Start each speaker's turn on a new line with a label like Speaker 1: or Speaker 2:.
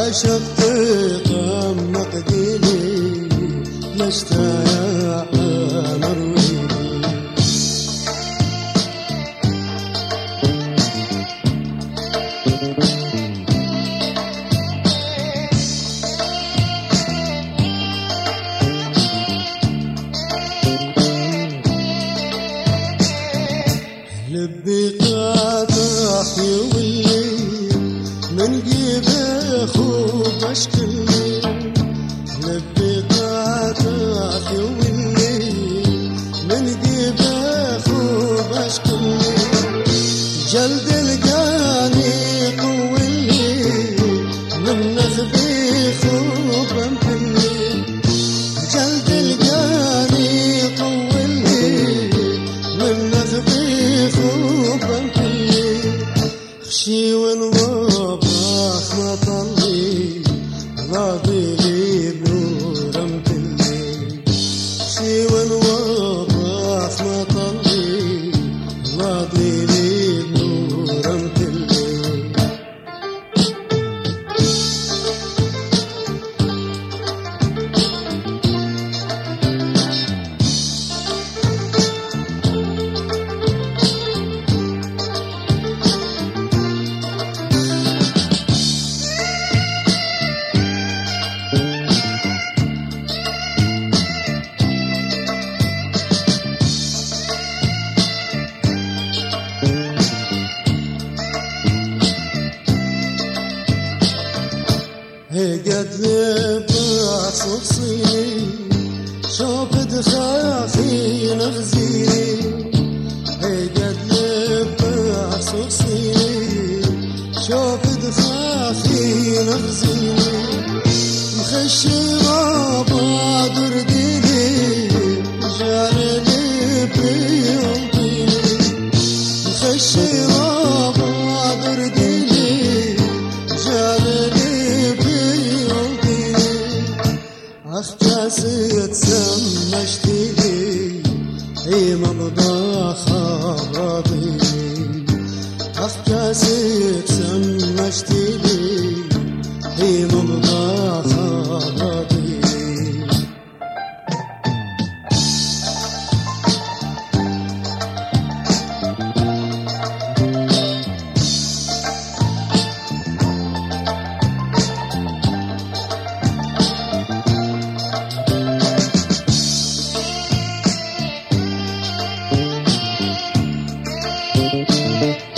Speaker 1: عشقت غمق ديني مشتاق مرويني لبي قاطع يولي من جيبه خوب اشكي لبي قاطع يولي من جيبه خوب اشكي جلد القاني قولي من نخبي خوب امحلي جلد القاني قولي من نخبي خوب امحلي خشي ونوبخ مطلي راضي لي بنور امتلي خشي ونوبخ مطلي راضي لي بنور امتلي قد لبع صوصيني شوف دخافي نغزيني قد لبع صوصيني شوف دخافي نغزيني مخشي رابع درديني جارني بيومطيني مخشي رابع درديني جارني أخجازت سمشتيلي هي ممضى خرابي أخجازت سمشتيلي هي ممضى خرابي
Speaker 2: Thank you.